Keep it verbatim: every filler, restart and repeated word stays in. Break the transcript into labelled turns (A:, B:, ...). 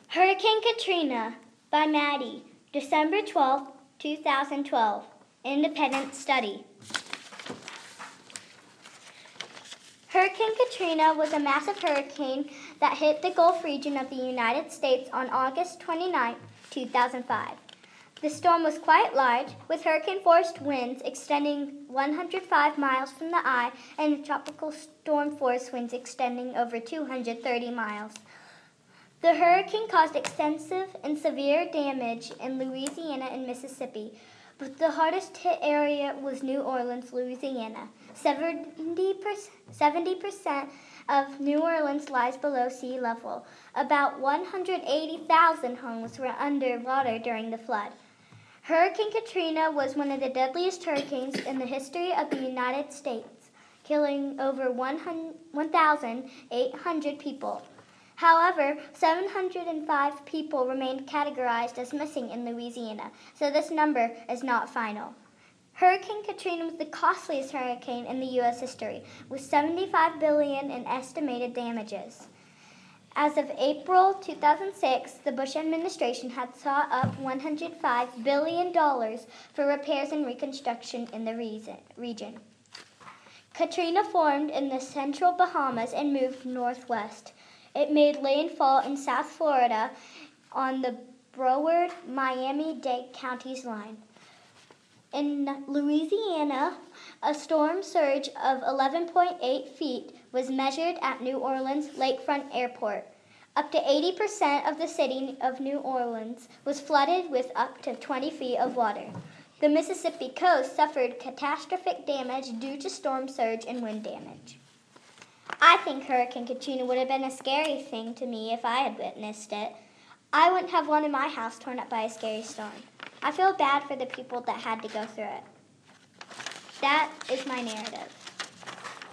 A: Hurricane Katrina by Maddie, December twelfth, two thousand twelve. Independent study. Hurricane Katrina was a massive hurricane that hit the Gulf region of the United States on August twenty-ninth, two thousand five. The storm was quite large, with hurricane-force winds extending one hundred five miles from the eye and tropical storm-force winds extending over two hundred thirty miles. The hurricane caused extensive and severe damage in Louisiana and Mississippi, but the hardest hit area was New Orleans, Louisiana. seventy percent of New Orleans lies below sea level. About one hundred eighty thousand homes were underwater during the flood. Hurricane Katrina was one of the deadliest hurricanes in the history of the United States, killing over one thousand eight hundred people. However, seven hundred five people remained categorized as missing in Louisiana, so this number is not final. Hurricane Katrina was the costliest hurricane in the U S history, with seventy-five billion dollars in estimated damages. As of April two thousand six, the Bush administration had sought up one hundred five billion dollars for repairs and reconstruction in the region. Katrina formed in the central Bahamas and moved northwest. It made landfall in South Florida on the Broward, Miami-Dade counties line. In Louisiana, a storm surge of eleven point eight feet was measured at New Orleans Lakefront Airport. Up to eighty percent of the city of New Orleans was flooded with up to twenty feet of water. The Mississippi coast suffered catastrophic damage due to storm surge and wind damage. I think Hurricane Katrina would have been a scary thing to me if I had witnessed it. I wouldn't have wanted my house torn up by a scary storm. I feel bad for the people that had to go through it. That is my narrative.